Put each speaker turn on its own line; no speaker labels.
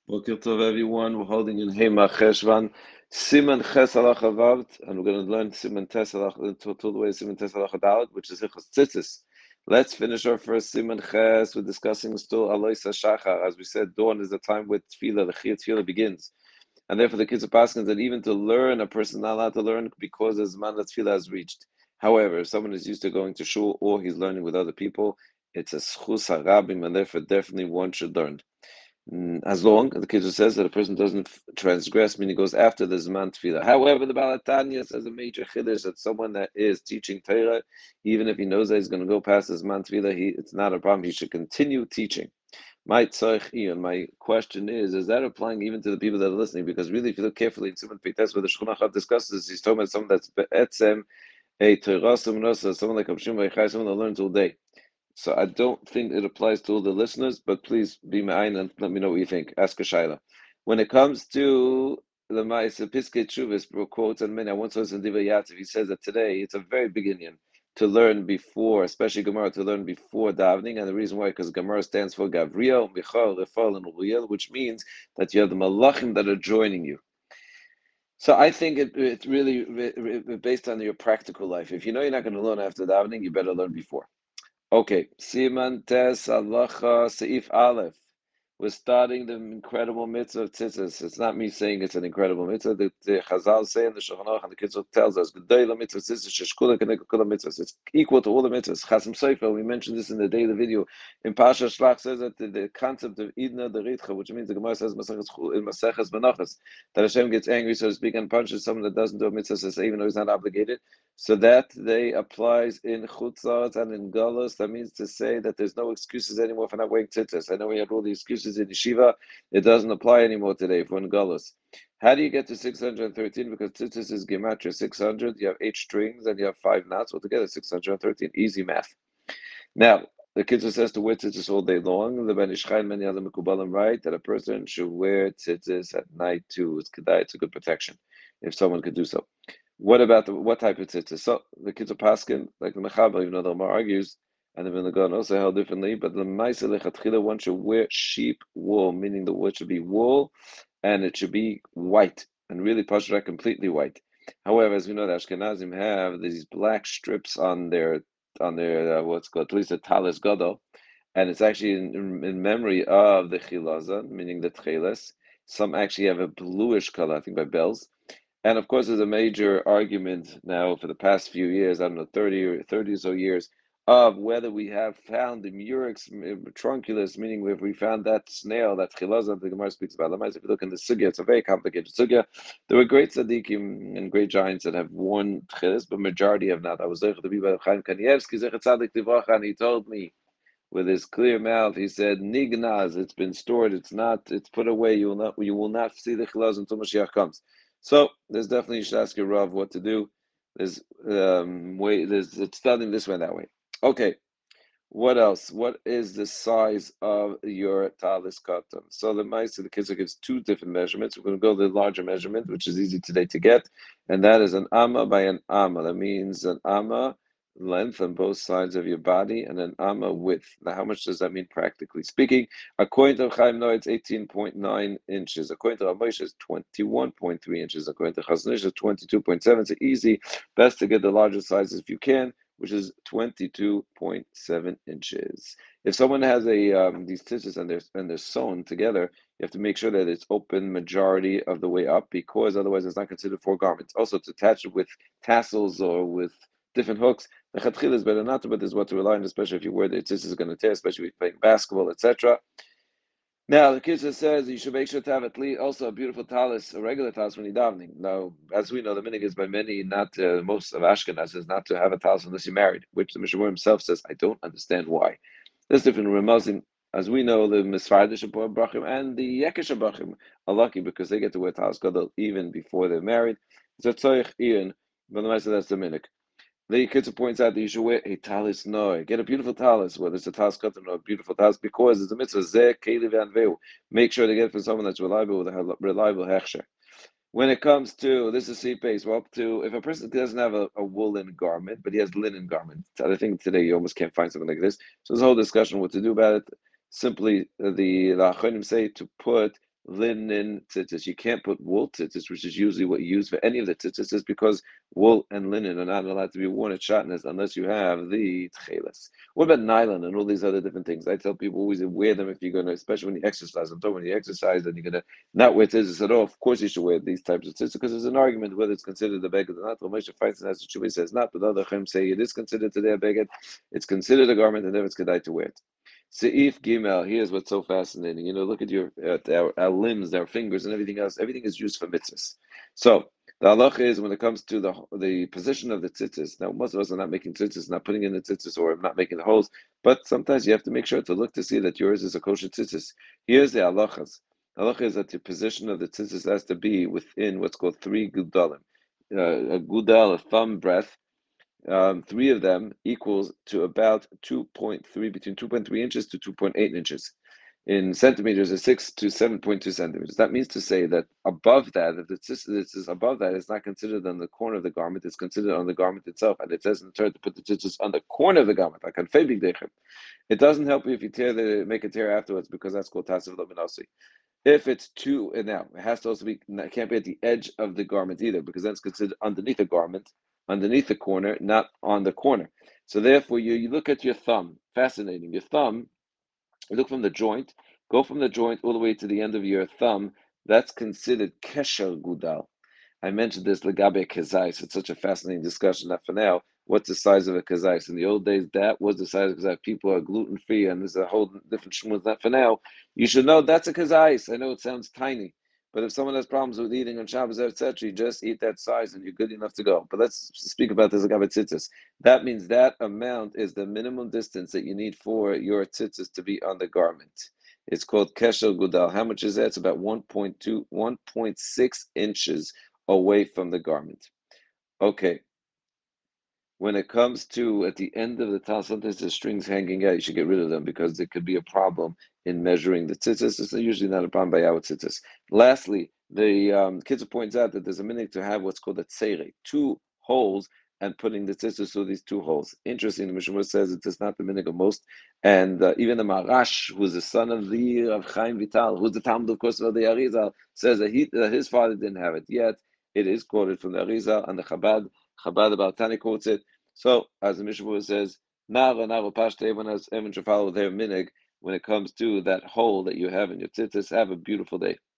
Boker Tov, everyone. We're holding in Hema Cheshvan, Siman Ches Alach Avav, and we're going to learn Siman Tes Alach till the way Siman Tes Alach Dalet, which is Hichos Tzitzis. Let's finish our first Siman Ches. We're discussing still Alois Shachar. As we said, dawn is the time where Tefillah, the Chiyat Tefillah begins, and therefore the kids are asking that even to learn, a person is not allowed to learn because the Zman that Tefillah has reached. However, if someone is used to going to shul or he's learning with other people, it's a schus harabim, and therefore definitely one should learn. As long, the Kiddush says, that a person doesn't transgress, meaning goes after the Zman Tefillah. However, the Baal HaTanya says a major Chiddush that someone that is teaching Torah, even if he knows that he's going to go past the Zman Tefillah, it's not a problem. He should continue teaching. My question is that applying even to the people that are listening? Because really, if you look carefully in Simon Peites, where the Shulchan Aruch discusses, he's talking about someone that's Be'etzem, a Torah, someone like Abshim Vaychai, someone that learns all day. So I don't think it applies to all the listeners, but please be mine and let me know what you think. Ask a shaila. When it comes to the Ma'aseh Piskei Teshuvos quotes and many, I once listened to Diva Yativ. He says that today it's a very big Indian to learn before, especially Gemara, to learn before davening, and the reason why, because Gemara stands for Gavriel, Michal, Refal, and Uriel, which means that you have the Malachim that are joining you. So I think it's really based on your practical life. If you know you're not going to learn after davening, you better learn before. Okay, Siman Tes Halacha Seif Aleph. We're starting the incredible mitzvah of tzitzis. It's not me saying it's an incredible mitzvah. The Chazal say in the Shulchan Aruch and the Kitzur tells us, "G'day mitzvah tzitzis sheshkula k'negel kol mitzvahs." It's equal to all the mitzvahs. Chasam Sofer, we mentioned this in the daily video. In Pasha Shlach says that the concept of Idna Deritcha, which means the Gemara says in Maseches Menachos, that Hashem gets angry, so to speak, and punches someone that doesn't do a mitzvah, even though he's not obligated. So that they applies in chutzot and in galus. That means to say that there's no excuses anymore for not wearing tzitzis. I know we had all the excuses in yeshiva. It doesn't apply anymore today for in galus. How do you get to 613? Because tzitzis is gematria 600. You have 8 strings and you have 5 knots. Altogether 613. Easy math. Now, the Kitzur says to wear tzitzis all day long. The Ben Ish Chai and many other Mekubalim write that a person should wear tzitzis at night too. It's kedai. It's a good protection if someone could do so. What about what type of tzitzis? So the kids are paskin, like the Mechaber, even though the Omar argues, and even the Gon also held differently. But the Ma'aseh lechatchila, one should wear sheep wool, meaning the wool should be wool, and it should be white, and really pashra completely white. However, as we know, the Ashkenazim have these black strips on their what's called at least the talis gadol, and it's actually in memory of the chilaza, meaning the tcheles. Some actually have a bluish color, I think by Bells. And of course, there's a major argument now for the past few years, I don't know, 30 or so years, of whether we have found the Murex trunculus, meaning if we found that snail, that chilazah the Gemara speaks about. If you look in the sugya, it's a very complicated sugya. There were great tzaddikim and great giants that have worn chilas, but majority have not. I was there to be by Chaim Kanievsky, Zechat Tzadik Tivracha, and he told me with his clear mouth, he said, "Nignaz, it's been stored. It's put away. You will not see the chilaz until Mashiach comes." So there's definitely you should ask your Rav what to do. There's it's studying this way and that way. Okay, what else? What is the size of your talis katan? So the Ma'aseh the Kitzur gives 2 different measurements. We're going to go to the larger measurement, which is easy today to get, and that is an amma by an amma. That means an amma length on both sides of your body and an amma width. Now, how much does that mean practically speaking? According to Chaim Noah, it's 18.9 inches. According to Ramosha, it's 21.3 inches. According to Chazon Ish, it's 22.7. It's easy. Best to get the larger sizes if you can, which is 22.7 inches. If someone has these tzitzis and they're sewn together, you have to make sure that it's open majority of the way up, because otherwise it's not considered 4 garments. Also, to attach it with tassels or with different hooks, the chatchila is better not to, but this is what to rely on, especially if you wear the tzitzis is going to tear, especially if you're playing basketball, etc. Now, the Kitzur says you should make sure to have at least also a beautiful talis, a regular talis when you're davening. Now, as we know, the minhag is by many, not most of Ashkenaz, is not to have a talis unless you're married, which the Mishnah himself says, I don't understand why. There's different Ramazim. As we know, the Misfardish Brachim and the Yekish Brachim are lucky because they get to wear talis gadol even before they're married. So tzorich ian, but the Ma'aseh that's the minhag. The Kitzur points out that you should wear a talis noy. Get a beautiful talis, whether it's a talis katan or a beautiful talis, because it's a mitzvah. Zeh keli v'anveu. Make sure to get it from someone that's reliable with a reliable hechsher. When it comes to this is CPACE, we're up to if a person doesn't have a woolen garment, but he has linen garment. I think today you almost can't find something like this. So there's a whole discussion what to do about it. Simply the Achronim say to put linen tzitzis. You can't put wool tzitzis, which is usually what you use for any of the tzitzis, because wool and linen are not allowed to be worn at shatnez unless you have the tcheles. What about nylon and all these other different things? I tell people always wear them if you're going to, especially when you exercise. I'm talking when you exercise and you're going to not wear tzitzis at all. Of course you should wear these types of tzitzis, because there's an argument whether it's considered a beged or not. Moshe fights and has Shuvah says not, but other Chem say it is considered today a beged. It's considered a garment, and then it's kedai to wear it. Seif Gimel, here's what's so fascinating. Look at our limbs, our fingers, and everything else. Everything is used for mitzvahs. So the halacha is when it comes to the position of the tzitzis. Now, most of us are not making tzitzis, not putting in the tzitzis, or not making the holes. But sometimes you have to make sure to look to see that yours is a kosher tzitzis. Here's the halachas. The halacha is that the position of the tzitzis has to be within what's called 3 gudalim. A gudal, a thumb breadth. 3 of them equals to about 2.3, between 2.3 inches to 2.8 inches. In centimeters, is 6 to 7.2 centimeters. That means to say that above that, if it's above that, it's not considered on the corner of the garment, it's considered on the garment itself. And it says in the Torah to put the tzitzis on the corner of the garment, like on febig dechem. It doesn't help you if you make a tear afterwards, because that's called tasav laminasi. If it's two, and now it has to also be, it can't be at the edge of the garment either, because that's considered underneath the garment, underneath the corner, not on the corner. So therefore, you look at your thumb. Fascinating. Your thumb, you look from the joint, go from the joint all the way to the end of your thumb. That's considered kesher gudal. I mentioned this legabe kezais. It's such a fascinating discussion. That for now, what's the size of a kezais? In the old days, that was the size of a kezais. People are gluten free, and there's a whole different shmuz. That for now, you should know that's a kezais. I know it sounds tiny, but if someone has problems with eating on Shabbos, etc., you just eat that size, and you're good enough to go. But let's speak about this legabe tzitzis. That means that amount is the minimum distance that you need for your tzitzis to be on the garment. It's called kesher gudal. How much is that? It's about 1.2, 1.6 inches away from the garment. Okay. When it comes to at the end of the towel, sometimes the strings hanging out, you should get rid of them, because there could be a problem in measuring the tzitzis. It's usually not a problem by our tzitzis. Lastly, the Kitzur points out that there's a minute to have what's called a tzere, 2 holes, and putting the tzitzis through these 2 holes. Interesting, the Mishnah says it is not the minhag of most, and even the Marash, who's the son of Chaim Vital, who's the Talmud, of course, of the Arizal, says that his father didn't have it yet. It is quoted from the Arizal and the Chabad about Tani quotes it. So, as the Mishnah says, Nava Pashta, everyone should follow their minig when it comes to that hole that you have in your tzitzis. Have a beautiful day.